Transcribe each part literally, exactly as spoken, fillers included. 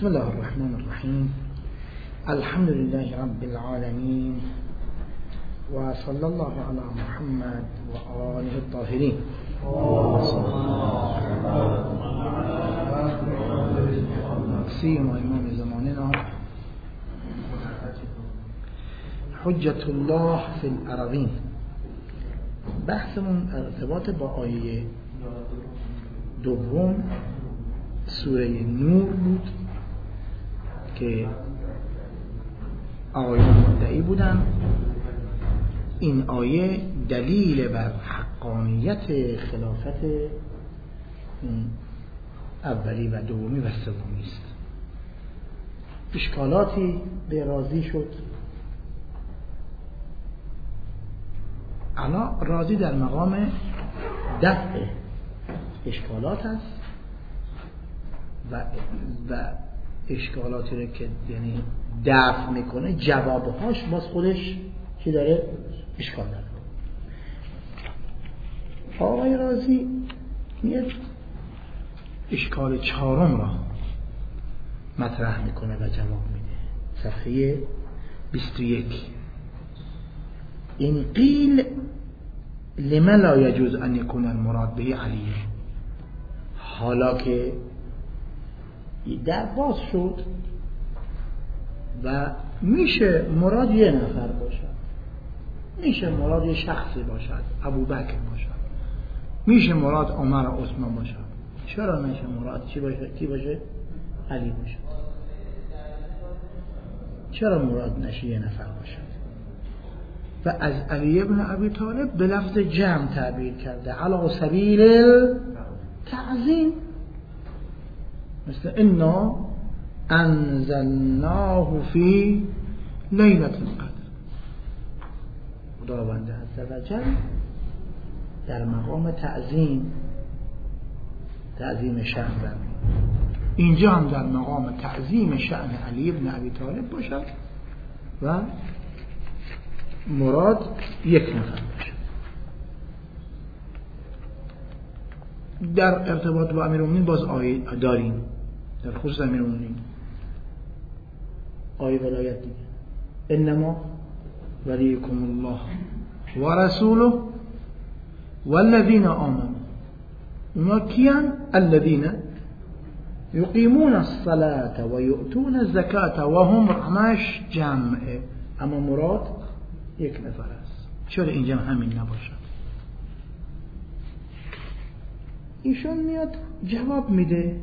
بسم الله الرحمن الرحیم. الحمد لله رب العالمین و صلی الله علی محمد و آله الطاهرین. سیما امام زماننا حجت الله فی الارضین. بحثمون ارتباط با آیه دوم سوره نور بود که آیه مدعی بودن این آیه دلیل بر حقانیت خلافت اولی و دومی و سومی است. اشکالاتی به رازی شد. الان رازی در مقام دفع اشکالات است و و اشکالاتی رو که یعنی دفع میکنه جوابهاش باز خودش چی داره؟ اشکال داره. آقای رازی میاد اشکال چهارم را مطرح میکنه و جواب میده. صفحه بیست و یک. این قیل لما لا يجوز ان يكون المراد به علی. حالا که در باز شد و میشه مراد یه نفر باشد، میشه مراد یه شخصی باشد، ابوبکر باشد، میشه مراد عمر و عثمان باشد، چرا میشه مراد چی باشه؟ کی باشه؟ علی باشد. چرا مراد نشه یه نفر باشد؟ و از علی ابن ابی طالب به لفظ جمع تعبیر کرده، علی سبیل تعظیم، مثل انا انزلناه فی لیلة القدر. خداوند عز و جل در مقام تعظیم تعظیم شأن برمی اینجا هم در مقام تعظیم شأن علی ابن ابی طالب باشد و مراد یک نفر باشد. در ارتباط با امیرالمومنین باز آیه داریم، در خصوص امیرالمومنین آیه ولایت دیگه، انما ولیکم الله و رسوله والذین آمنوا. اونا کیان؟ الذین یقیمون الصلاة و یؤتون الزکاة و هم همش جمعه، اما مراد یک نفر است. چرا اینجا همین نباشد؟ ایشون میاد جواب میده،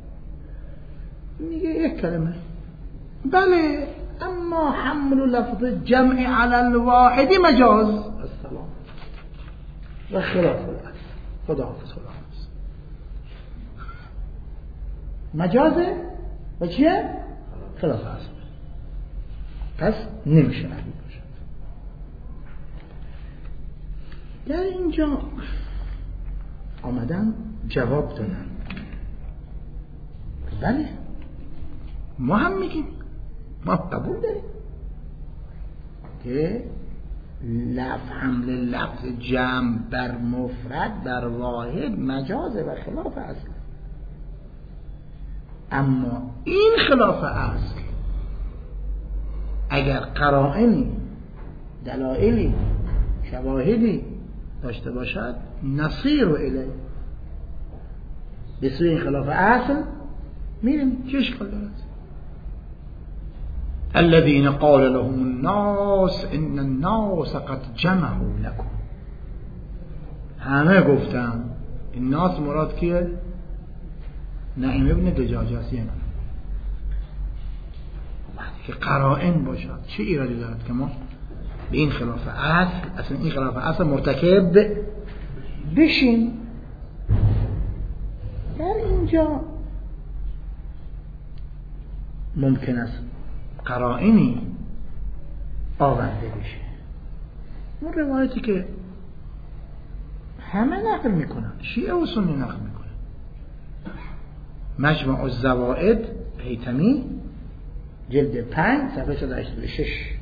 میگه یک کلمه بله، اما حمل لفظ جمع علی الواحد مجاز السلام و خلاف الاصل. خدا حافظ خدا حافظ. مجازه و چیه؟ خلاف اصل. پس نمیشه علی باشد. در اینجا آمدن جواب دادن بله ما هم میگیم، ما قبول داریم که لفظ حمل لفظ جمع بر مفرد بر واحد مجازه و خلاف اصل. اما این خلاف اصل اگر قرائنی دلایلی شواهدی داشته باشد نصیر و الی به سوی این خلاف اصل میریم. چه اشکال دارد؟ الذين قال لهم الناس ان الناس قد جمعوا لكم. همه گفتم این ناس مراد کیه؟ نعیم ابن دجاجه است. یعنی وقتی که قرائن باشد چه ایرادی دارد که ما به این خلاف اصل اصلا این خلاف اصل مرتکب بشیم؟ در اینجا ممکن است قرائنی آورده بشه. اون روایتی که همه نقل میکنن، شیعه و سنی نقل میکنن، مجمع الزوائد حیتمی جلد پنج صفحه صد و هشتاد و شش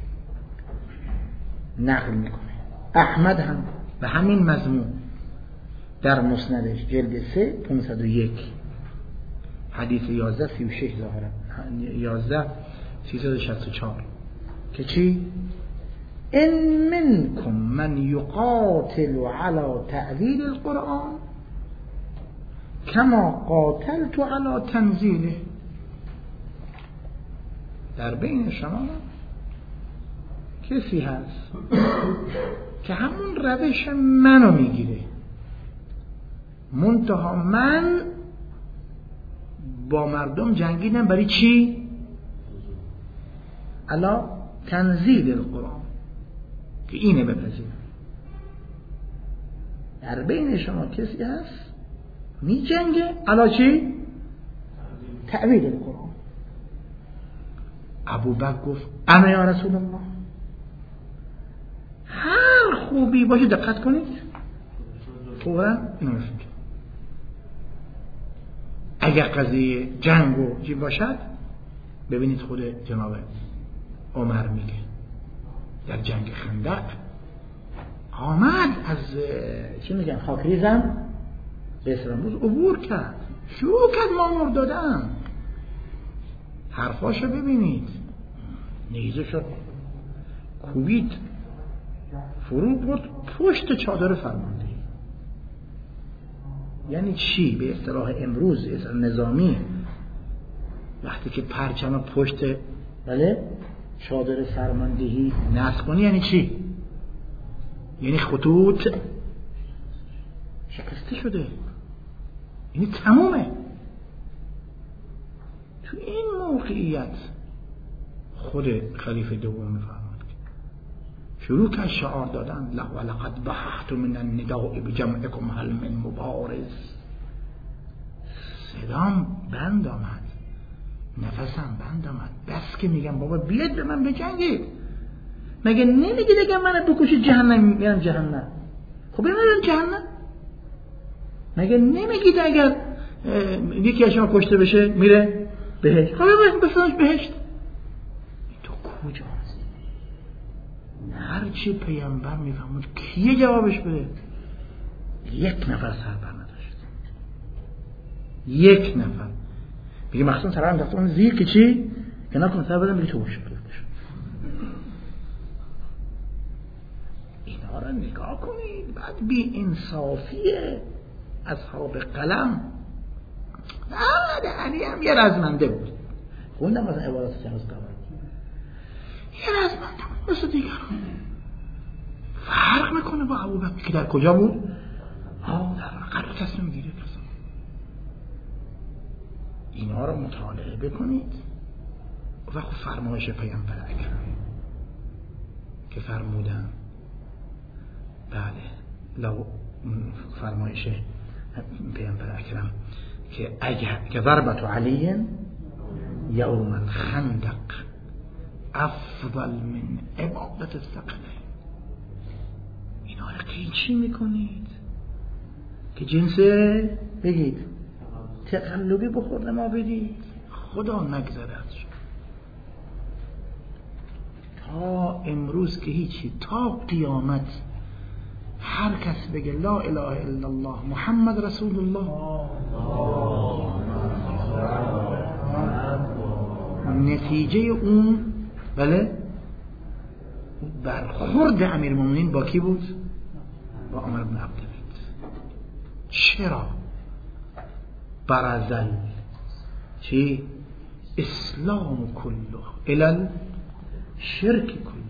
نقل میکنه. احمد هم به همین مضمون در مسندش جلد سه پانصد و یک حدیث یازده سی و شش ظاهرا یازده سیصد و شصت و چهار که چی؟ ان منکم من یقاتل علی تعویل القرآن کما قاتلت علی تنزیله. در بین شما کسی هست که همون روش منو میگیره، منتها من با مردم جنگیدم برای چی؟ علا تنزیل القرآن، که اینه بپذیرم. در بین شما کسی هست می جنگه علا چی؟ تعویل القرآن. ابو بکر گفت انا یا رسول الله. هر خوبی باشه دقت کنید فورا اینو میفهمید. اگر قضیه جنگ و چی باشد ببینید خود جناب عمر میگه در جنگ خندق آمد از چی میگن خاکریزم به اسراموز عبور کرد، شروع کرد مامور دادن. حرفاشو ببینید، نیزه شد کوبید فرو برد پشت چادر فرمانده. یعنی چی؟ به اصطلاح امروز نظامی وقتی که پرچم پشت بله چادر فرماندهی نصب کنی یعنی چی؟ یعنی خطوط شکسته شده، یعنی تمومه. تو این موقعیت خود خلیفه دوم میفرماد شروع که شعار دادن لقد بحثت من النداء بجمعكم هل من مبارز. صدام بند آمد، نفسم بند آمد، بس که میگم بابا بیاد به من بجنگید. مگه نمیگید اگر من بکشید جهنم میرم جهنم؟ خب برم جهنم. مگه نمیگید اگر یکی از شما کشته بشه میره بهشت؟ خب بسنش بهشت. تو کجا هست؟ هرچی پیامبر میفهمد کیه جوابش بده؟ یک نفر سر بر نداشت، یک نفر. میگه مخصوصا سرم دست اون زیر که چی؟ که نکن سر بدم میگه تو بشه اینا را نگاه کنید. بعد بی انصافیه اصحاب قلم. نه علی هم یه رزمنده بود، خوندم مثلا عبارت جنوز قبل یه رزمنده بود مثل دیگران، فرق میکنه با ابوبکر که در کجا بود؟ ها در قرار تصمیم گیری کسان. اینا رو مطالعه بکنید و خب فرمایش پیامبر اکرم که فرمودن بله لو فرمایش پیامبر اکرم که اگر که ضربت علی یوم الخندق افضل من عبادت الثقلین. اینا رو قیچی میکنید که جنسه بگید تقلبی بخورد ما بدید. خدا نگذره از شما. تا امروز که هیچی، تا قیامت هر کس بگه لا اله الا الله محمد رسول الله نتیجه اون بله برخورد امیرالمومنین با کی بود؟ با عمر بن عبدالعزیز. چرا؟ برزل چی؟ اسلام کله الال شرک کله.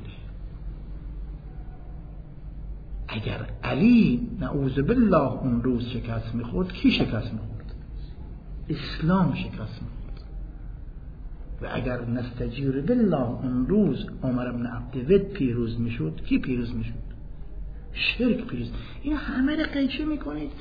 اگر علی نعوذ بالله اون روز شکست میخورد کی شکست میخورد؟ اسلام شکست میخورد. و اگر نستجیر بالله اون روز عمر بن عبدالعزیز پیروز میشد کی پیروز میشد؟ شرک پیروز. این همه رو قیچی میکنید.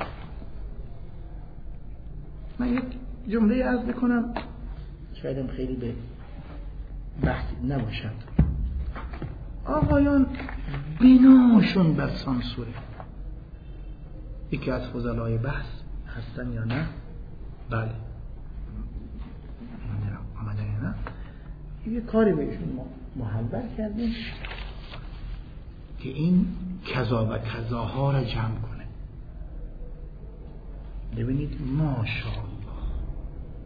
من یک جمله عرض بکنم شایدم خیلی به بحث نباشد. آقایان بناشون بر سانسوره. یکی از فضلای بحث هستن یا نه؟ بله آمدن یا نه؟ یه کاری بهشون محول کردیم که این کذا و کذاها را جمع کنه. ببینید ماشاءالله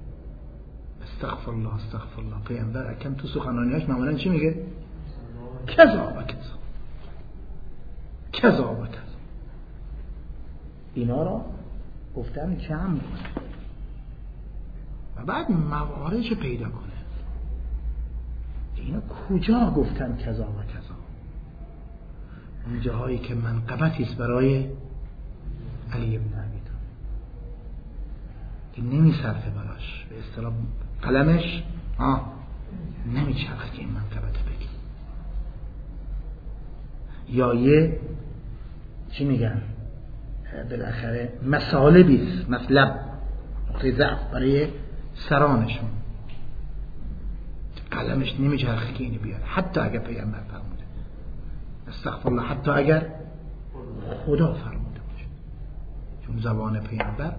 استغفر الله استغفر الله. پیامبر اکرم تو سخنرانیاش معمولا چی میگه؟ کذا و کذا کذا و کذا. اینا را گفتن جمع کنه و بعد موارد پیدا کنه. اینا کجا گفتن کذا و کذا؟ اون جاهایی که منقبتی است برای علی بن ابی طالب که نمیصرفه براش، به اصطلاح قلمش آه نمیچرخه که این منقبت بگی. یا یه چی میگن بالاخره مسالبیست، مطلب نقطه ضعف برای سرانشون، قلمش نمیچرخه که اینو بیاره، حتی اگر پیامبر فرموده استغفر الله، حتی اگر خدا فرموده باشه. چون زبان پیامبر،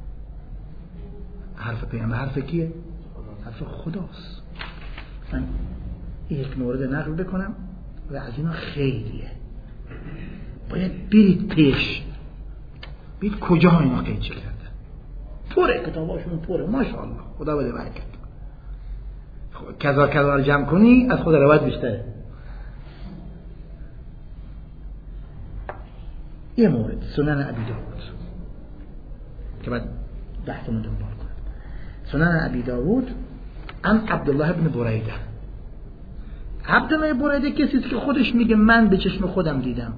حرف پیامبر حرف کیه؟ حرف خداست. من یک مورد نقل بکنم و از اینا خیلیه، باید برید پیش، برید کجا اینا قید کرده، پره کتاباشون پره، ماشاءالله خدا بده برکت. کذا کذا رو جمع کنی از خود روایت بیشتره. یه مورد سنن ابی داود که بعد بحثمون دنبال کنم. سنن ابی داود عن عبدالله ابن بریده. عبدالله بریده کسی است که خودش میگه من به چشم خودم دیدم.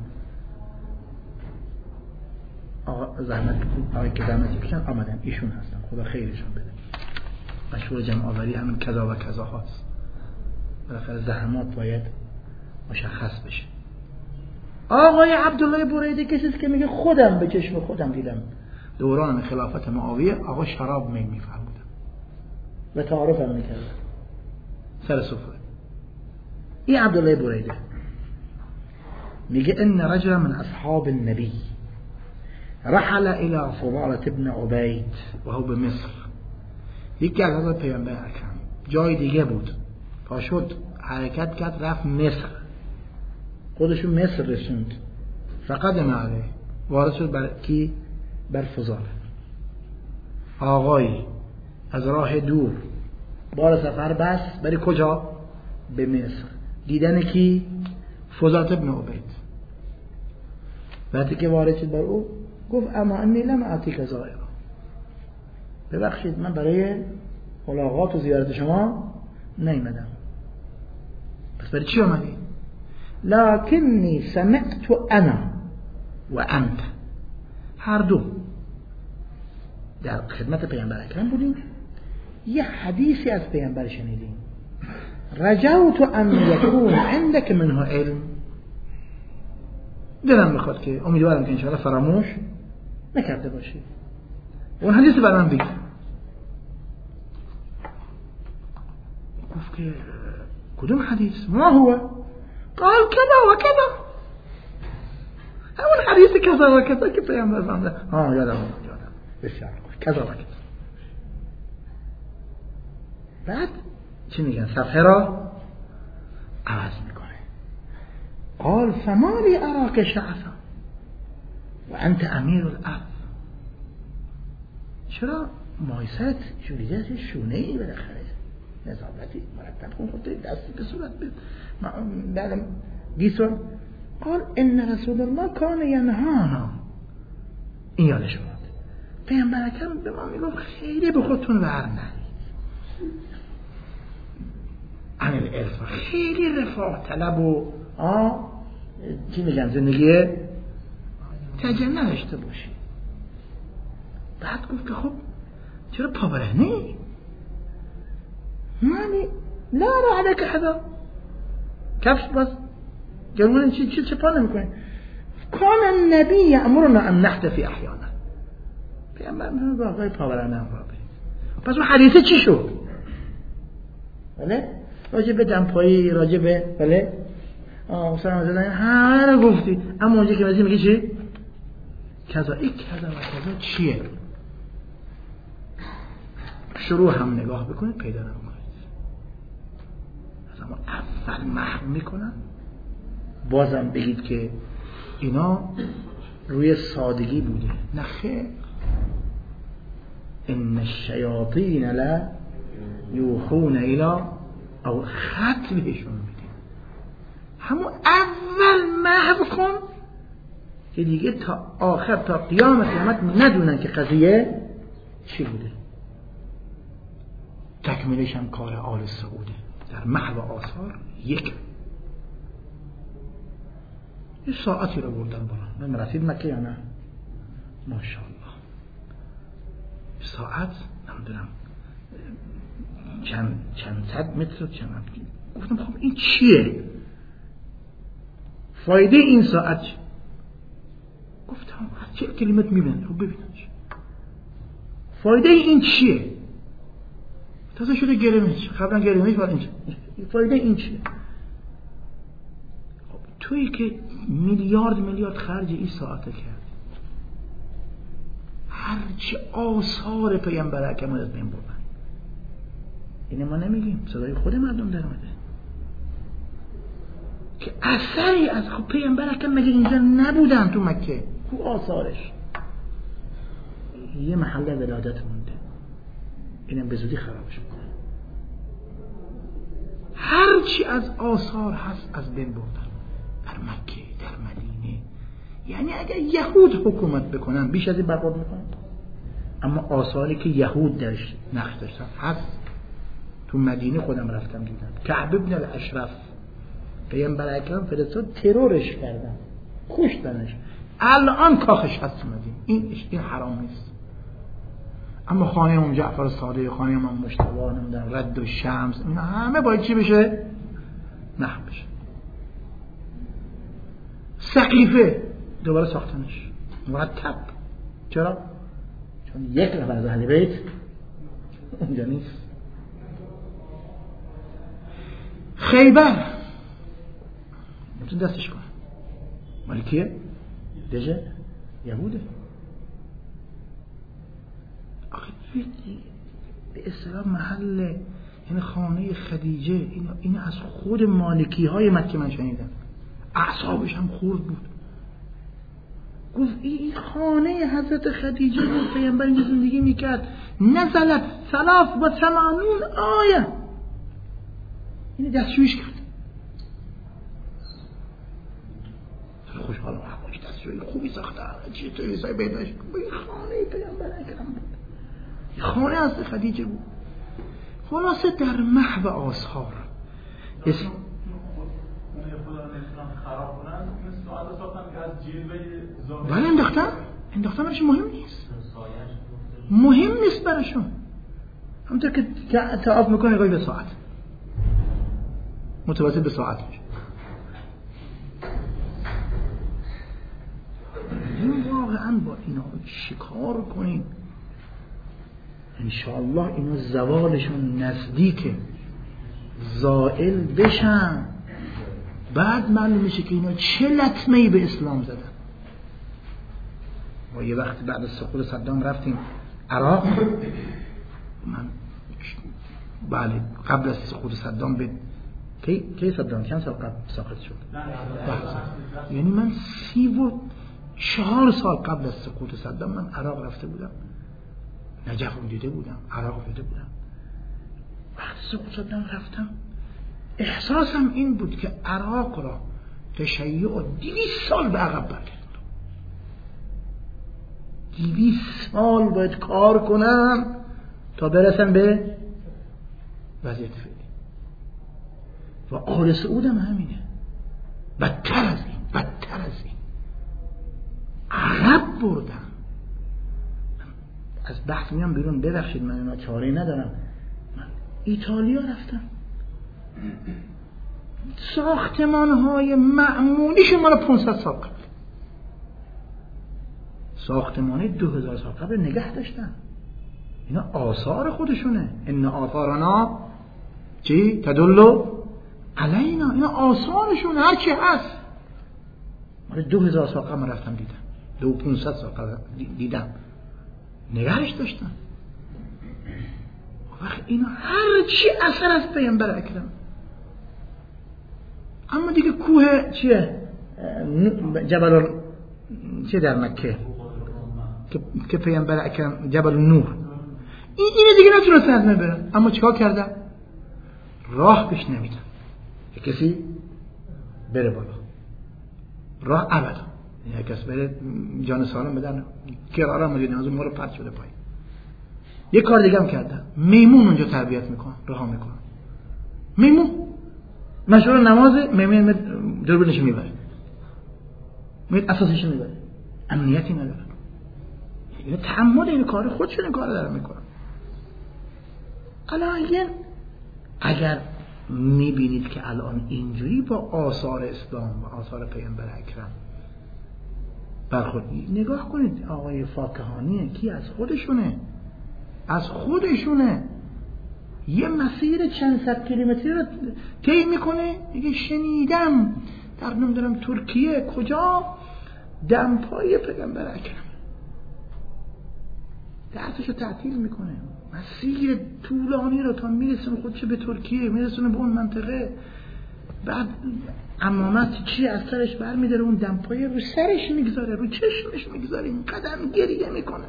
آقا زحمت آقای که زحمت کشن آمدن، ایشون هستن، خدا خیرشون بده. مشهور جمع آوری همین کذا و کذا هاست. بالاخره زحمات باید مشخص بشه. آقای عبدالله بریده کسی است که میگه خودم به چشم خودم دیدم دوران خلافت معاویه آقا شراب می میفرمودن و تعارف هم میکردن سر سفره. این عبدالله بریده میگه ان رجل من اصحاب النبی رحل الى فضالة ابن عبید و هو به مصر. یکی از حضرت پیامبر اکرم جای دیگه بود، پاشد حرکت کرد رفت مصر، خودشون مصر رسوند. فقط معله وارد شد بر کی؟ بر فضاله. آقایی از راه دور بار سفر بس برای کجا؟ به مصر. دیدن کی؟ فضالة ابن عبید. وقتی که وارد شد بر او گفت اما انی لم آتیک زائرا، ببخشید من برای ملاقات و زیارت شما نیامدم. پس برای چی آمدی؟ لکنی سمعت انا و انت، هر دو در خدمت پیامبر اکرم بودیم، یه حدیثی از پیامبر شنیدیم، رجوت ان یکون عندك منه علم، دلم میخواد که امیدوارم که انشاءالله فراموش نکرده باشی، اون حدیث برام بگی. گفت که کدوم حدیث؟ ما هو؟ قال کذا و کذا، همون حدیث کذا و کذا که پیامبر فرموده. ها یادم یادم بسیار کذا و کذا. بعد چی میگن؟ صفحه را عوض میکنه. قال فمالی اراک شعثا و انت امیر الارض، چرا مایست جوریده شونه ای بالاخره نظامتی مرتب کن خود دستی به صورت بعدم دیسون. قال ان رسول الله کان ینهانا، این یادش اومد پیامبر اکرم به ما میگفت خیلی به خودتون ور نرید، عمل ارفا خیلی رفاه طلب و آه چی میگن زندگی تجربه نداشته باشی. بعد گفت که خب چرا پابرهنی؟ معنی لا را علیک حدا، کفش بس جرمون چی چی چه پا نمیکنه. کان النبی یأمرنا ان نحتفی احیانا، پیامبر میگه واقعا پابرهنه هم واقعا. پس اون حدیثه چی شد؟ بله راجع به دمپایی، راجع به بله آه سلام زدن همه رو گفتی، اما اونجا که وزی میگه چی؟ کذا این کذا و کذا چیه؟ شروع هم نگاه بکنید پیدا نکنید. از اما اول محو میکنن، بازم بگید که اینا روی سادگی بوده. نه خیر، ان الشیاطین لا یوخون الی او خط بهشون میده، همون اول محو کن که دیگه تا آخر تا قیام قیامت ندونن که قضیه چی بوده. تکمیلش هم کار آل سعوده در محو آثار. یک یه ساعتی رو بردن بالا. من رسید مکه یا نه؟ ماشاءالله ساعت نمیدونم چند چند صد متر چند. گفتم خب این چیه؟ فایده این ساعت چیه؟ گفتم چه کلمت میبینه؟ خب ببینم فایده این چیه؟ تازه شده گرمش، قبلا گرمش بعد اینجا. فایده این چیه؟ خب تویی که میلیارد میلیارد خرج این ساعته کرد، هرچی آثار پیامبر اکرم از بین بردن. اینه ما نمیگیم، صدای خود مردم در اومده که اثری از خب پیامبر اکرم مگه اینجا نبودن تو مکه؟ کو آثارش؟ یه محله ولادت مونده، اینم به زودی خرابش میکنه. هرچی از آثار هست از بین بردن در مکه، در مدینه. یعنی اگر یهود حکومت بکنن بیش از این برباد میکنن، اما آثاری که یهود درش نقش داشتن هست. تو مدینه خودم رفتم دیدم، کعب ابن الاشرف پیامبر اکرم فرستاد ترورش کردن، کشتنش. الان کاخش هست تو مدینه. این این حرام نیست. اما خانه امام جعفر صادق، خانه امام مجتبی، نمیدونم رد و شمس، اینا همه باید چی بشه؟ محو بشه. سقیفه دوباره ساختنش مرتب. چرا؟ چون یک نفر از اهل بیت اونجا نیست. خیبر میتون دستش کنه، مال کیه؟ دژه یهوده. آخه به اصطلاح محل، یعنی خانه خدیجه، این این از خود مالکی های مکه من شنیدم، اعصابش هم خورد بود. گفت این خانه حضرت خدیجه بود، پیامبر اینجا زندگی میکرد. نزلت ثلاث و ثمانون آیه، این دستشویش کرد. خوشحالم حقاش دستشوی خوبی ساختن، چطور ایسای بیداش. این خانه پیامبر اکرم بود، خانه از خدیجه بود. خلاصه در محو آثار اسم ولی انداختن انداختن برشون مهم نیست، مهم نیست برشون. همونطور که تعاف میکنه قوی به ساعت متوسط به ساعت میشه. این واقعا با اینا شکار کنیم، انشاءالله اینا زوالشون نزدیکه، زائل بشن. بعد معلوم میشه که اینا چه لطمه‌ای به اسلام زدن. ما یه وقت بعد از سقوط صدام رفتیم عراق. من بله قبل از سقوط صدام به کی کی صدام چند سال قبل ساخته شد؟ یعنی من سی و چهار سال قبل از سقوط صدام من عراق رفته بودم، نجف رو دیده بودم، عراق دیده بودم. وقتی سقوط صدام رفتم احساسم این بود که عراق را تشیع دویست سال به عقب برگرد. دویست سال باید کار کنم تا برسم به وضعیت فعلی. و آل سعود هم همینه، بدتر از این، بدتر از این عقب بردم. از بحث میام بیرون، ببخشید من اینا چاره ندارم. من ایتالیا رفتم، ساختمان های معمولیشون مال پانصد سال قبل، ساختمانی دو هزار سال قبل نگه داشتن. اینا آثار خودشونه. ان آثارنا چی؟ تدلو علینا. اینا آثارشون هر چی هست مال دو هزار سال قبل رفتم دیدم، دو پانصد سال قبل دیدم نگهش داشتن. وقت اینا هر چی اثر از پیامبر اکرم. اما دیگه کوه چیه؟ جبل چیه در مکه که پیامبر اکرم، جبل نور، این اینه دیگه نتونست از من برن. اما چیکار کردن؟ راه بهش نمیدن کسی بره بالا، راه ابدا. یعنی کسی بره جان سالم بدن کرارا مدین از اون ما رو پرت شده پایین. یه کار دیگه هم کردن، میمون اونجا تربیت میکنن، رها میکنن. میمون مشغول نماز، میمون دوربینش میبره، میاد اساسش میبره، امنیتی نداره. این تعمد این کار خودشون این کار داره میکنن. الان اگر میبینید که الان اینجوری با آثار اسلام و آثار پیامبر اکرم برخورد، نگاه کنید آقای فاکهانی کی از خودشونه، از خودشونه یه مسیر چند صد کیلومتری رو طی میکنه. میگه شنیدم در نمیدونم ترکیه کجا دمپای پیامبر اکرم، درسشو تعطیل میکنه، مسیر طولانی رو تا میرسونه خودش به ترکیه، میرسونه به اون منطقه، بعد عمامت چی از سرش برمیداره، اون دمپایه رو سرش میگذاره، رو چشمش میگذاره، این قدم گریه میکنه.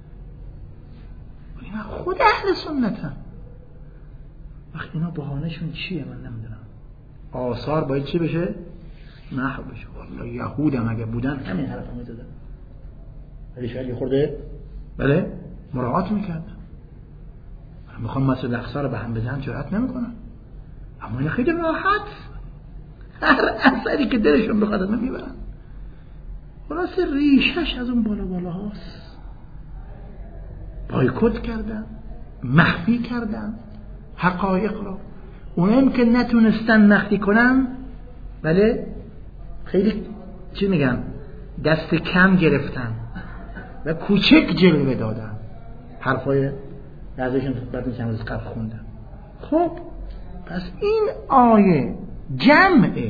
اینا خود اهل سنتن. وقت اینا بهانهشون چیه من نمیدونم. آثار باید چی بشه؟ محو بشه. والله یهود هم اگه بودن همین حرف هم میزدن، ولی شاید یه خورده بله مراعات میکردن. میخوام مسجد الاقصی رو به هم بزنن جرأت نمیکنن، اما اینا خیلی راحت هر اثری که دلشون بخواد نمیبرن. خلاص ریشش از اون بالا بالا هاست. بایکوت کردن، مخفی کردن حقایق رو. اونم که نتونستن مخفی کنن بله خیلی چی میگن دست کم گرفتن و کوچک جلوه دادن. حرفای بعضیشون بعد چند روز قبل خوندم. خب پس این آیه جمعه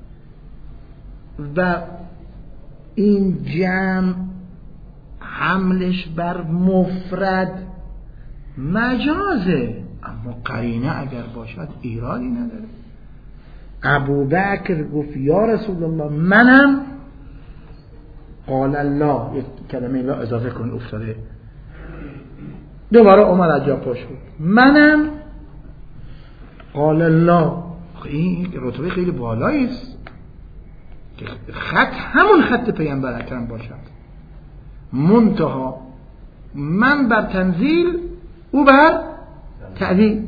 و این جمع حملش بر مفرد مجازه، اما قرینه اگر باشد ایرادی نداره. ابوبکر گفت یا رسول الله منم، قال الله، یک کلمه لا اضافه کن افتاده، دوباره عمر از جا پاش بود منم، قال الله. این رتبه خیلی بالایی است که خط همون خط پیامبر اکرم باشد. منتها من بر تنزیل او بر تعدیل،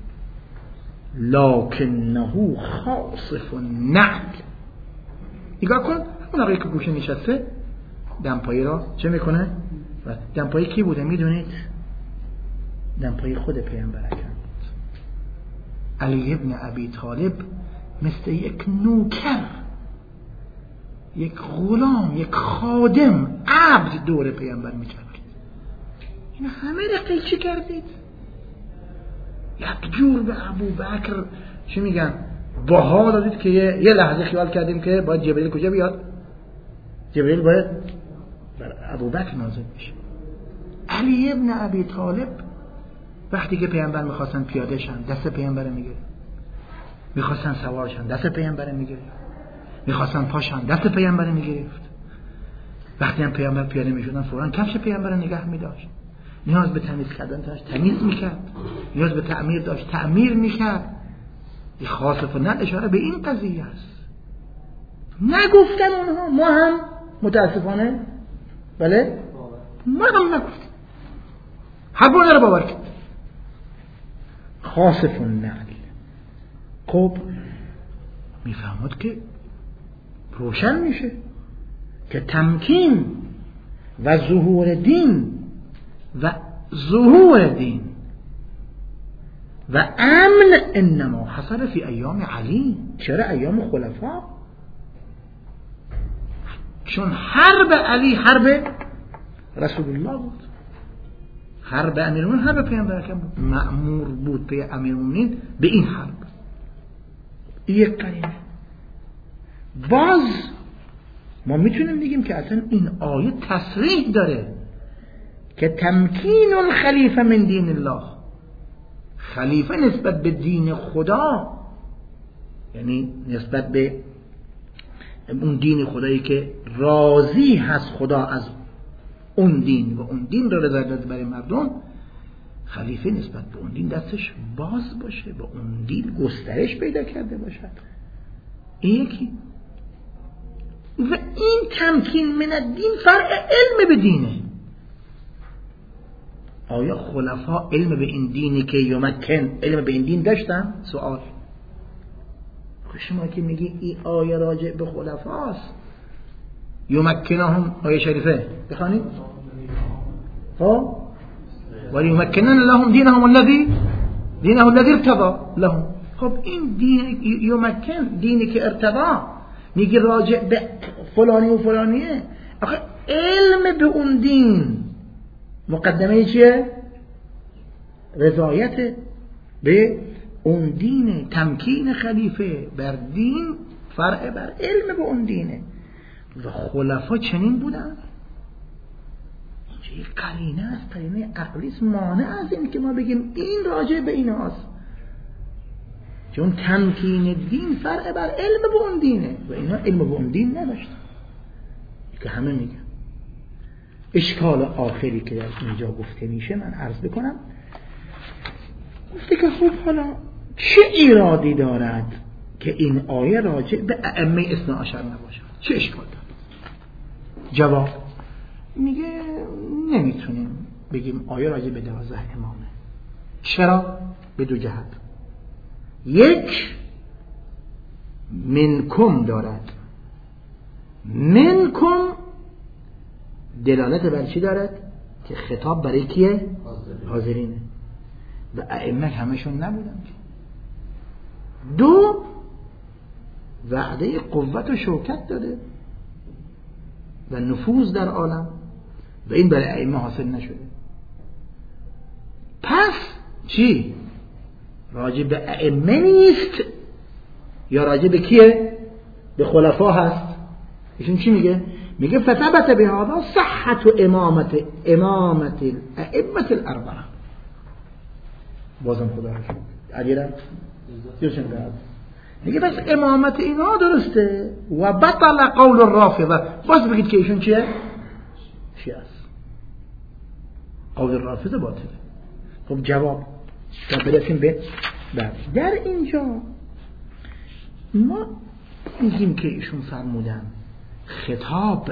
لکنه خاصف النعل. نگاه کن اون آقایی که گوشه نشسته دمپایی را چه میکنه؟ دمپایی کی بوده میدونید؟ دمپایی خود پیامبر اکرم بود. علی ابن ابی طالب مثل یک نوکر، یک غلام، یک خادم، عبد دور پیامبر میچرخید. این همه را قیچی کردید. یک جور به ابوبکر چی میگن باها دادید که یه, یه لحظه خیال کردیم که باید جبریل کجا بیاد؟ جبریل باید بر ابوبکر نازل بشه. علی ابن ابی طالب وقتی که پیامبر میخواستن پیاده شن دست پیامبر میگیره، میخواستن سوار شن دست پیامبر میگیره، میخواستن پاشن دست پیامبر میگرفت. وقتی هم پیامبر پیاده میشدن فوراً کفش پیامبر نگه میداشت. نیاز به تمیز کردن داشت تمیز میکرد، نیاز به تعمیر داشت تعمیر میکرد. این خاصف النعل اشاره به این قضیه است. نگفتن اونها، ما هم متاسفانه بله ما هم نگفتیم، هر بونه رو باور کرد. خاصف النعل. خب میفهمد که روشن میشه که تمکین و ظهور دین و ظهور دین و امن انما حصل فی ایام علی. چرا ایام خلفا؟ چون حرب علی حرب رسول الله بود، حرب امیرالمومنین حرب پیامبر اکرم بود. مأمور بود به امیرالمومنین به این حرب. یک قرینه. باز ما میتونیم بگیم که اصلا این آیه تصریح داره که تمکین الخلیفه من دین الله، خلیفه نسبت به دین خدا، یعنی نسبت به اون دین خدایی که راضی هست خدا از اون دین و اون دین رو رضایت داده برای مردم، خلیفه نسبت به اون دین دستش باز باشه، به اون دین گسترش پیدا کرده باشد. این یکی. و این تمکین من الدین فرع علم به دینه. آیا خلفا علم به این دینی که یمکن علم به این دین داشتن؟ سوال. شما که میگی این آیه راجع به خلفاست، یمکنهم، آیه شریفه بخوانید. خب ولی یمکنن لهم دینهم الذی دینهم الذی ارتضى لهم. خب این دین یمکن، دینی که ارتضا، میگه راجع به فلانی و فلانیه. آخه علم به اون دین مقدمه چیه؟ رضایت به اون دین. تمکین خلیفه بر دین فرع بر علم به اون دینه. و خلفا چنین بودن. اینجا یک قرینه است، قرینه عقلی است، مانع از این که ما بگیم این راجع به این هاست، چون تمکین دین فرع بر علم به اون دینه و اینا علم به اون دین نداشتن که همه میگن. اشکال آخری که در اینجا گفته میشه من عرض بکنم، گفته که خب حالا چه ایرادی دارد که این آیه راجع به ائمه اثنا عشر نباشد؟ چه اشکال دارد؟ جواب میگه نمیتونیم بگیم آیه راجع به دوازده امامه. چرا؟ به دو جهت. یک، منکم دارد. منکم دلالت بر چی دارد؟ که خطاب برای کیه؟ حاضرینه. و ائمه همشون نبودن. دو، وعده قوت و شوکت داده و نفوذ در عالم و این برای ائمه حاصل نشده. پس چی؟ راجع به ائمه نیست یا راجع به کیه؟ به خلفا هست. ایشون چی میگه؟ میگه فتبت بهذا صحت و امامت امامت الائمه الاربعه. بازم خدا رشد علیرم یوشن گفت میگه بس امامت اینا درسته و بطل قول الرافضه. باز بگید که ایشون چیه؟ شیعه است. قول الرافضه باطله. خب جواب تا برسیم به بعد. در اینجا ما میگیم که ایشون فرمودن خطاب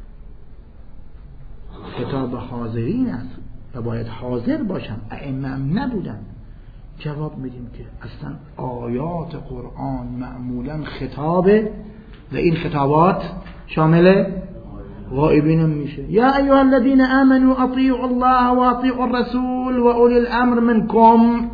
خطاب حاضرین است و باید حاضر باشن، ائمه هم نبودن. جواب میدیم که اصلا آیات قرآن معمولا خطابه و این خطابات شامل غائبین میشه. یا ایها الذین آمنوا اطیعوا الله و اطیعوا الرسول و اولی الامر منکم.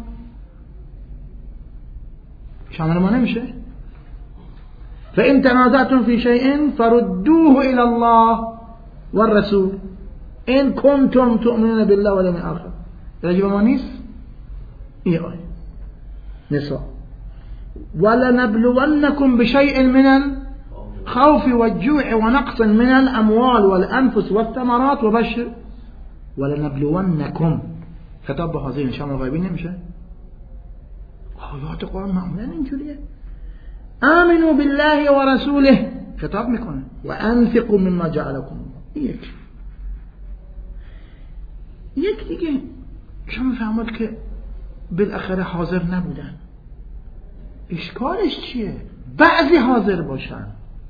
شامل ما نمیشه؟ فإن تنازعتم في شيء فردوه إلى الله والرسول إن كنتم تؤمنون بالله واليوم الآخر. راجب ما نیست؟ این آیه نساء ولنبلونكم بشيء من الخوف والجوع ونقص من الأموال والأنفس والثمرات وبشر ولنبلونكم. خطاب به حاضرین شامل غایبین نمیشه؟ آیات قرآن معمولا اینجوریه. آمنوا بالله و رسوله خطاب میکنه و انفقوا مما جعلكم. یک یک دیگه شما فهمید که بالاخره حاضر نبودن. اشکالش چیه؟ بعضی حاضر باشن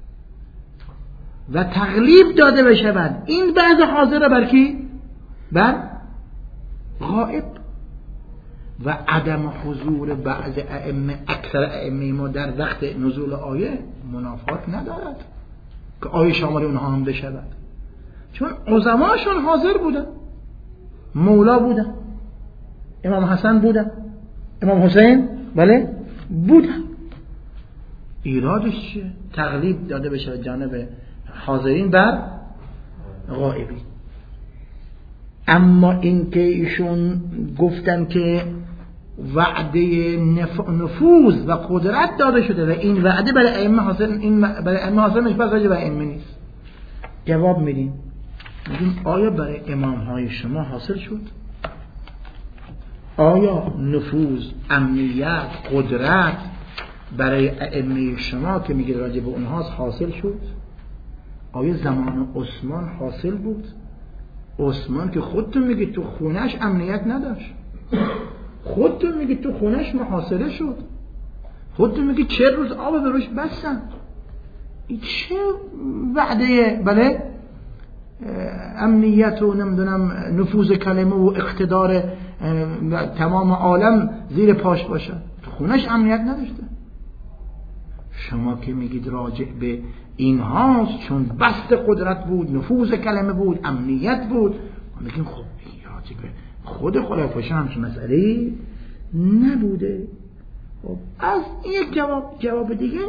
و تغلیب داده بشه بعد این بعضی حاضر بر کی؟ بر غائب. و عدم حضور بعض ائمه، اکثر ائمه ما در وقت نزول آیه منافات ندارد که آیه شامل اونها هم بشود، چون عظماشون حاضر بودن. مولا بودن، امام حسن بودن، امام حسین بله بودن. ایرادش چیه؟ تغلیب داده بشه جانب حاضرین بر غائبین. اما این که ایشون گفتن که وعده نفوذ و قدرت داده شده و این وعده برای ائمه حاصل، این برای ائمه حاصل نیست، بس برای ائمه نیست. جواب میدیم میگیم آیا برای امام های شما حاصل شد؟ آیا نفوذ، امنیت، قدرت برای ائمه شما که میگه راجع به اونهاست حاصل شد؟ آیا زمان عثمان حاصل بود؟ عثمان که خودتون میگید تو خونش امنیت نداشت، خودتون میگی تو خونش محاصره شد، خودتون میگی چه روز آب به روش بستن. این چه وعده؟ بله امنیت و نمیدونم نفوذ کلمه و اقتدار تمام عالم زیر پاش باشه، تو خونش امنیت نداشته. شما که میگید راجع به این هاست چون بسط قدرت بود، نفوذ کلمه بود، امنیت بود، ما میگیم خب راجع به خود خلفای همچین مسئله نبوده. خب از یک جواب جواب دیگه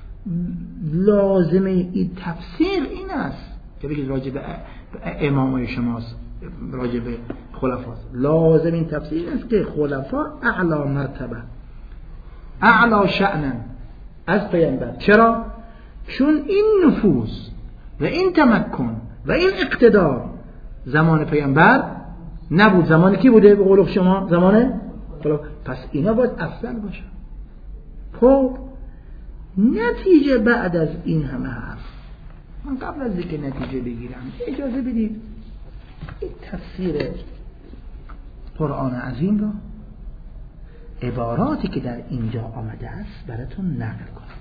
لازمه این تفسیر این است که بگید راجع به امامای شماست، راجع به خلفاست. لازم این تفسیر است که خلفا اعلا مرتبه، اعلا شأنا از پیامبر. چرا؟ چون این نفوذ و این تمکن و این اقتدار زمان پیامبر نبود. زمان کی بوده به قول شما؟ زمان خلفا. پس اینا باید افضل باشه. خب نتیجه بعد از این همه حرف، من قبل از اینکه نتیجه بگیرم اجازه بدید این تفسیر قرآن عظیم رو، عباراتی که در اینجا آمده است براتون نقل کنم.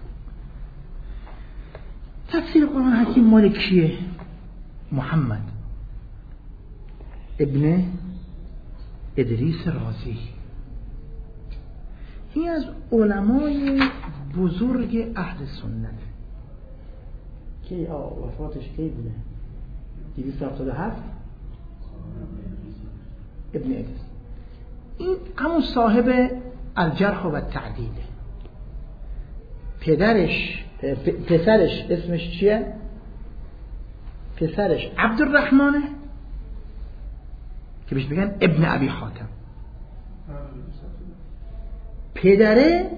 تفسیر قرآن حکیم مال کیه؟ محمد ابن ادریس رازی. این از علمای بزرگ اهل سنت که وفاتش کی بوده؟ دویست و هفتاد و هفت ابن ادریس. این همون صاحب الجرح و تعدیل. پدرش پسرش اسمش چیه؟ پسرش عبدالرحمنه که بهش بگن ابن ابی حاتم. پدره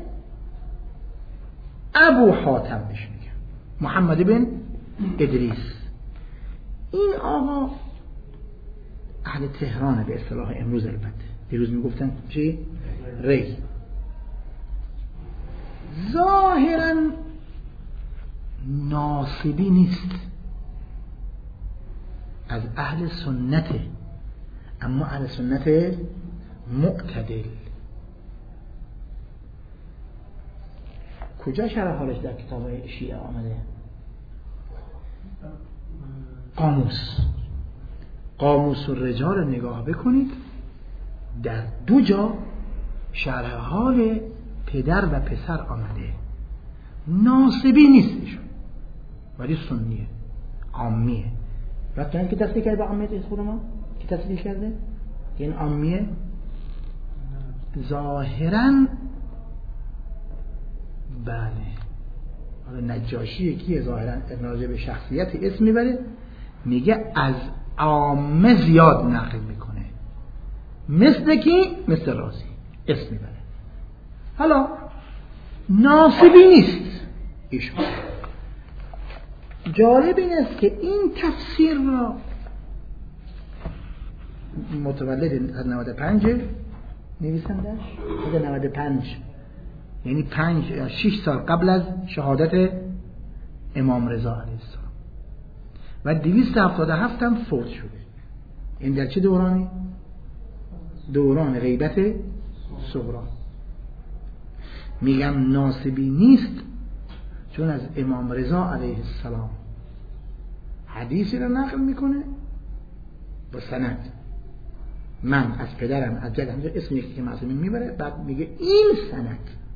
ابو حاتم بهش میگن، محمد بن ادریس. این آقا اهل تهرانه به اصطلاح امروز. البته دیروز میگفتن چی؟ ری. ظاهرا ناصبی نیست، از اهل سنته، اما اهل سنت معتدل. کجا شرح حالش در کتاب شیعه آمده؟ قاموس قاموس الرجال رو نگاه بکنید، در دو جا شرح حال پدر و پسر آمده. ناصبی نیستشون ولی سنیه، عامیه. رفتن که تصدیق کرده به عامیت خود ما که تصدیق کرده که این عامیه. ظاهرا بله حالا نجاشی کیه؟ ظاهرا راجع به شخصیت اسم میبره، میگه از عامه زیاد نقل میکنه، مثل کی؟ مثل رازی اسم میبره. حالا ناصبی نیست ایشون. جالب این است که این تفسیر را متولد از نود و پنج نویسندش، از نود و پنج یعنی پنج یا شش سال قبل از شهادت امام رضا علیه السلام و دویست و هفتاد و هفت هم فوت شده. این در چه دورانی؟ دوران غیبت صغرا. میگم ناصبی نیست چون از امام رضا علیه السلام حدیثی رو نقل میکنه با سند. من از پدرم از جدم اسم یکی که معصومین میبره، بعد میگه این سند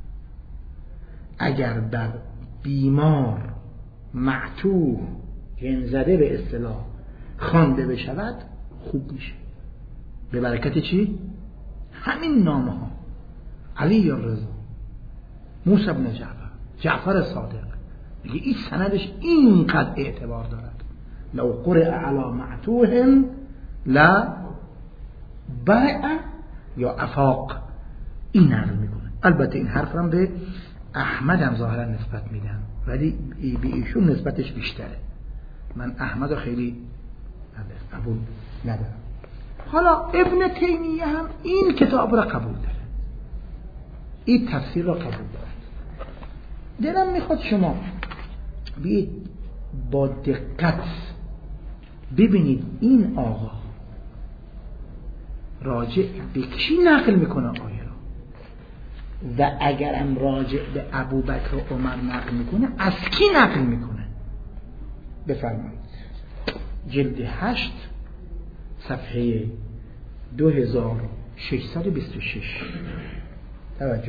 اگر بر بیمار معتوه جن زده به اصطلاح خوانده بشود خوب میشه. به برکت چی؟ همین نامه ها: علی الرضا، موسی بن جعفر، جعفر صادق. میگه این سندش اینقدر اعتبار دارد. لو قرئ علی معتوه لا برع یا افاق. این نقل میکنه. البته این حرف رو به احمد هم ظاهرا نسبت میدن ولی به ایشون نسبتش بیشتره. من احمد رو خیلی قبول ندارم. حالا ابن تیمیه هم این کتاب را قبول داره، این تفسیر را قبول داره. دلم میخواد شما بیاید با دقت ببینید این آقا راجع به کی نقل میکنه آیه رو؟ و اگرم راجع به ابوبکر و عمر نقل میکنه از کی نقل میکنه؟ بفرمایید. جلد هشت صفحه دو هزار و ششصد و بیست و شش. توجه.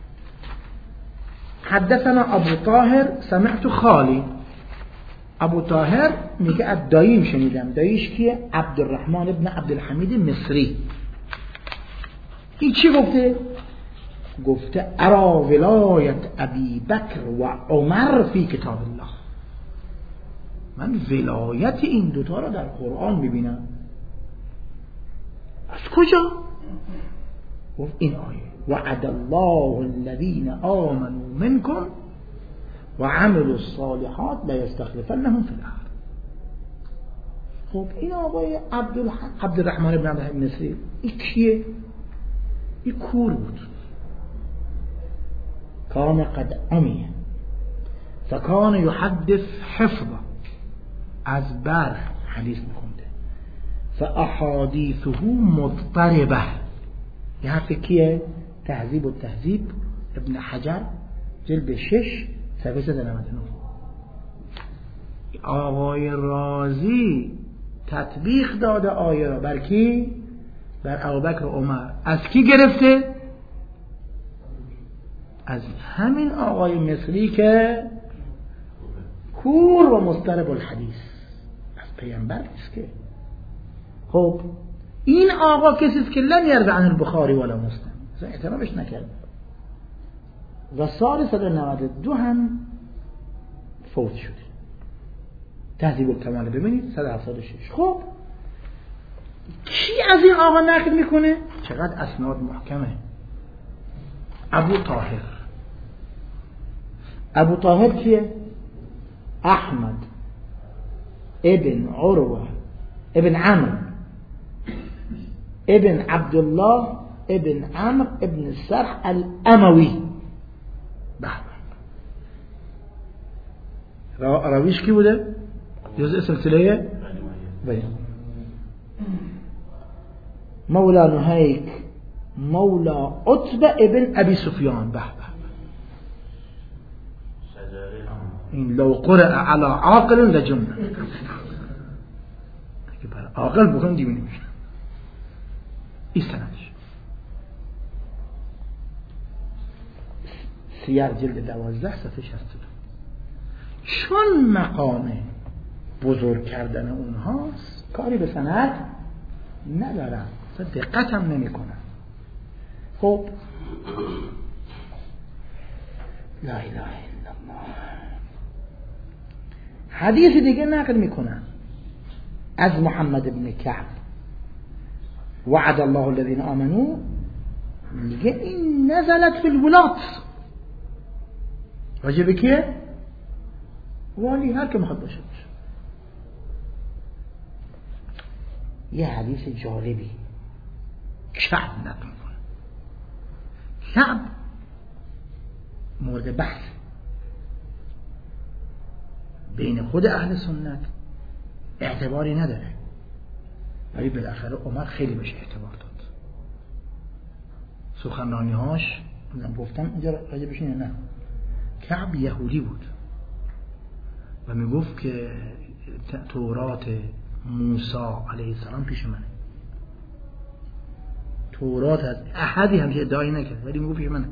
حدثنا ابو طاهر سمعت خالی. ابو طاهر میگه از داییم شنیدم. داییش کیه؟ عبدالرحمن ابن عبدالحمید مصری. این چی گفته؟ گفته ارا ولایت ابی بکر و عمر فی کتاب الله. من ولایت این دوتا را در قرآن میبینم. از کجا؟ گفت این آیه وعد الله الذین آمنوا منکم و عملوا الصالحات لیستخلفنهم فی الارض. خب این آقای عبدالرحمن بن عبدالحمید مصری این کیه؟ این کور بود. کان قد عمیه فکان یحدث حفظه، از بر حدیث میخونده. فاحادیثه مضطربه. یه حرف کیه؟ تهذیب و تهذیب ابن حجر جلد شش صفحه صد و نود و نه. آقای رازی تطبیق داده آیه را بر کی؟ بر ابوبکر و عمر. از کی گرفته؟ از همین آقای مصری که کور و مضطرب الحدیث، از پیامبر نیست که. خب این آقا کسی است که لم یروی عن البخاری ولا مسلم، اصلا اعترافش نکرد و سال صد و نود و دو هم فوت شده. تهذیب الکمال ببینید صد و هفتاد و شش. خب کی از این آقا نقل میکنه؟ چقدر اسناد محکمه. ابو طاهر. ابو طاهر کیه؟ احمد ابن عروه ابن عمرو ابن عبدالله ابن عمرو ابن سرح الاموی. بحبه راویش کی بوده؟ جزء سلسله بله. مولا نهیک مولا عتبه ابن ابی سفیان. بحبه این لو قرأ على عاقل لجنه. اگه بر عاقل بخون دیوونه میشه. این سندش. سیار جلد دوازده صفحه شصت و دو. چون مقام بزرگ کردن اونهاست کاری به سند ندارم، دقت هم نمی کنم. خب لا اله الا الله. حدیث دیگه نقل میکنن از محمد ابن کعب وعد الله الذین آمنوا، میگه این نزلت فی الولات. راجع به کیه؟ والی، هر که میخواد باشه باشه. یه حدیث جالبی کعب نقل میکنه. کعب مورد بحث بین خود اهل سنت، اعتباری نداره، ولی بالاخره عمر خیلی بهش اعتبار داد. سخنرانی هاش من گفتم اینجا راجع بهش نه. کعب یهودی بود و میگفت که تورات موسی علیه السلام پیش منه. تورات از احدی همیشه ادعایی نکرد ولی میگفت پیش منه.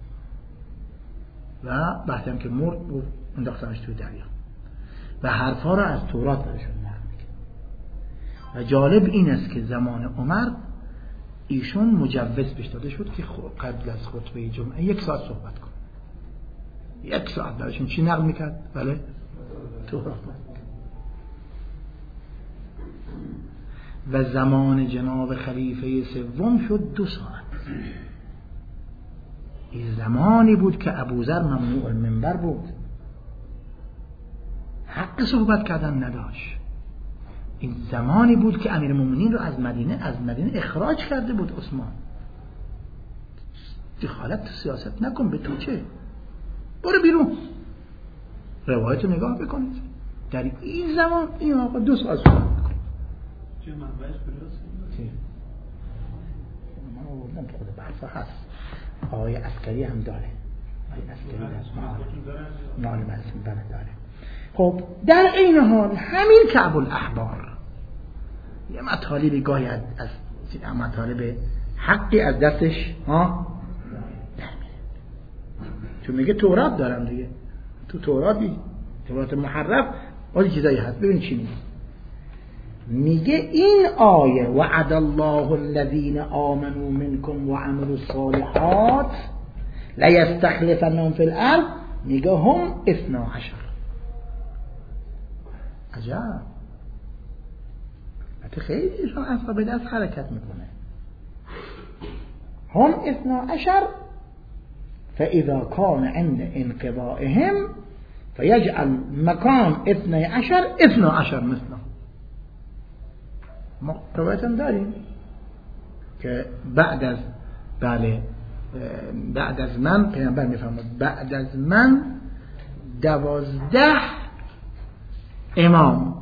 و بعد هم که مرد انداختنش توی دریا و حرفا را از تورات برشون نقل میکرد. و جالب این است که زمان عمر ایشون مجوز بهش داده شد که قبل از خطبه جمعه یک ساعت صحبت کن. یک ساعت برشون چی نقل میکرد؟ بله تورات. و زمان جناب خلیفه سوم شد دو ساعت. این زمانی بود که ابوذر ممنوع المنبر بود، حق صحبت کردن نداشت. این زمانی بود که امیرالمومنین رو از مدینه از مدینه اخراج کرده بود عثمان. دخالت تو سیاست نکن، به تو چه؟ برو بیرون. روایت رو نگاه بکنید. در این زمان این آقا دو ساعت صحبت میکنه. چه منبعش کجاست؟ آوردم خود بحثا هست، آقای عسکری هم داره، آقای عسکری در معالم اسم بله داره. خب در این حال همین کعب الاحبار یه مطالبی گاهی از از مطالب حقی از دستش ها در میره، چون میگه تورات دارم دیگه، تو توراتی تورات محرف آدی چیزایی هست. ببین چی میگه، میگه این آیه وعد الله الذین آمنوا منکم وعملوا الصالحات لیستخلفنهم فی الارض، میگه هم اثنا عشر. عجب، حتی خیلی شما اصحاب دست حرکت میکنه. هم اثنا عشر فاذا کان عند انقضائهم فیجعل مکان اثنی عشر اثنا عشر مثلا. ما روایت هم داریم که بعد از بله بعد از من پیامبر میفرماد بعد از من دوازده امام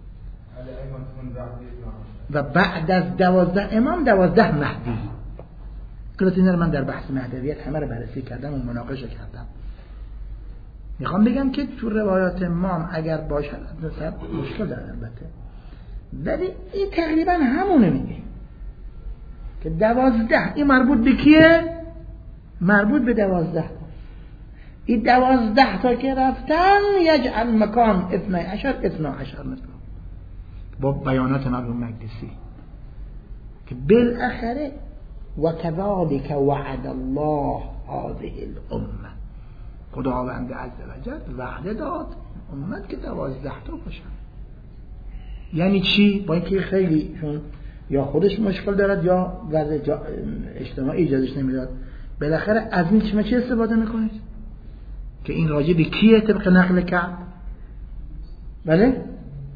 و بعد از دوازده امام دوازده مهدی. کلاتین رو من در بحث مهدویت همه رو بررسی کردم و مناقشه کردم. میخوام بگم که تو روایات ما اگر باشد مشکل داره البته، ولی این تقریبا همونه میگه که دوازده این مربوط به کیه؟ مربوط به دوازده تا. این دوازده تا که رفتن یجعل مکان اثنی عشر اثنا عشر مثلا با بیانات مرحوم مقدسی که بالاخره و كذلك وعد الله هذه الامه، خداوند عز و جل وعده داد امت که دوازده تا باشن. یعنی چی؟ با اینکه خیلی چون یا خودش مشکل دارد یا وضع اجتماعی اجازهش نمیداد، بالاخره از این چه چه استفاده میکنید که این راجع به کیه طبق نقل کعب؟ بله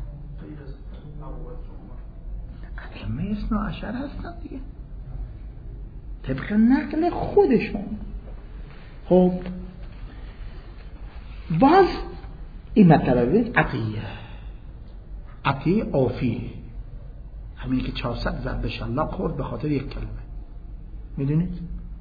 ائمه اثنا عشر هستن دیگه طبق نقل خودشون. خب باز این مطلبه عطیه عطیه آفیه، همین که چهارصد ضرب شلاق خورد به خاطر یک کلمه. میدونید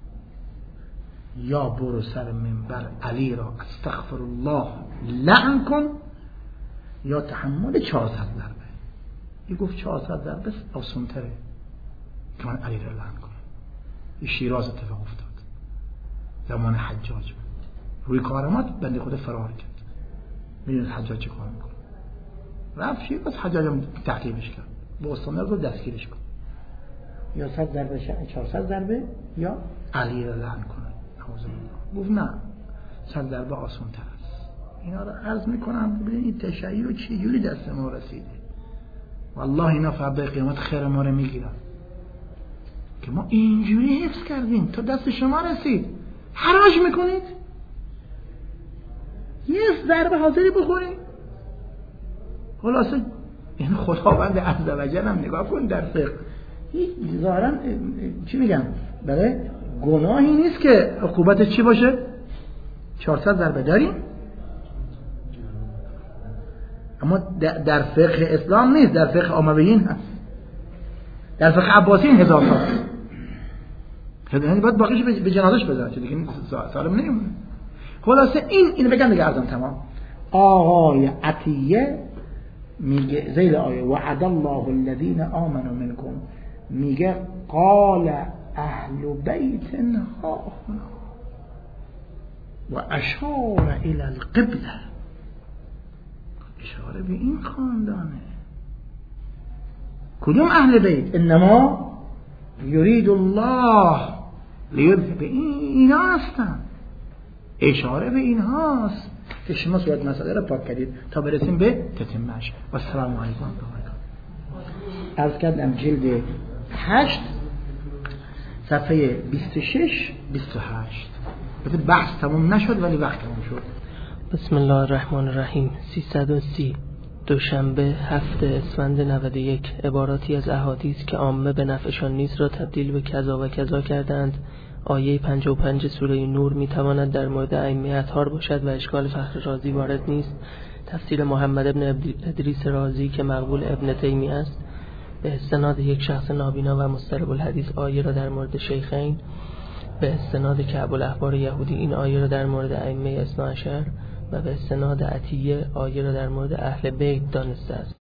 یا برو سر منبر علی را استغفر الله لعن کن یا تحمل چهارصد ضربه. یه گفت چهارصد ضربه آسان تره که من علی را لعن کنم. این شیراز اتفاق افتاد زمان حجاج بود، روی کارامات بنده خود فرار کرد. میدونید حجاج چه کار میکنه؟ رفت شیراز، حجاج هم تعقیبش کرد، با استانه رو دستگیرش کن، یا صد ضربه چهارصد ضربه یا علی را لعن کنه. گفت نه صد ضربه آسان تر است. اینا رو عرض میکنم ببینید این تشیع چی جوری دست ما رسیده. والله اینا فردا قیامت خیر ما رو میگیرن که ما اینجوری حفظ کردیم تا دست شما رسید. حراج میکنید یه ضربه حاضری بخورید. خلاصه این خداوند عز و جل هم نگاه کن در فقه ظاهرا چی میگم برای گناهی نیست که عقوبت چی باشه؟ چهارصد ضربه داریم، اما در فقه اسلام نیست، در فقه امویین هست، در فقه عباسیین هزار تا هست. یعنی باید باقیش به جنازش بذارن چه دیگه سالم نمیمونه. خلاصه این اینو بگم دیگه ارزم تمام. آقای عطیه میگه زیل آیه وعد الله الذین آمنوا منکم، میگه قال اهل بیت ها و اشار الى القبله، اشاره به این خاندانه. کدوم اهل بیت؟ انما یرید الله لیذهب، اینا هستن، اشاره به این هاست که شما صورت مسئله را پاک کردید تا برسیم به تتمهش. و السلام علیکم و رحمت الله. عرض کردم جلد هشت صفحه بیست و شش بیست و هشت. بحث تمام نشد ولی وقت تمام شد. بسم الله الرحمن الرحیم. سیصد و سی دوشنبه هفت اسفند نود و یک. عباراتی از احادیث که عامه به نفعشان نیست را تبدیل به کذا و کذا کردند. آیه پنجاه و پنج سوره نور میتواند در مورد ائمه اطهار باشد و اشکال فخر رازی وارد نیست. تفسیر محمد ابن ادریس رازی که مقبول ابن تیمیه است به استناد یک شخص نابینا و مضطرب الحدیث آیه را در مورد شیخین، به استناد کعب الاحبار یهودی این آیه را در مورد ائمه اثنا عشر و به استناد عطیه آیه را در مورد اهل بیت دانسته است.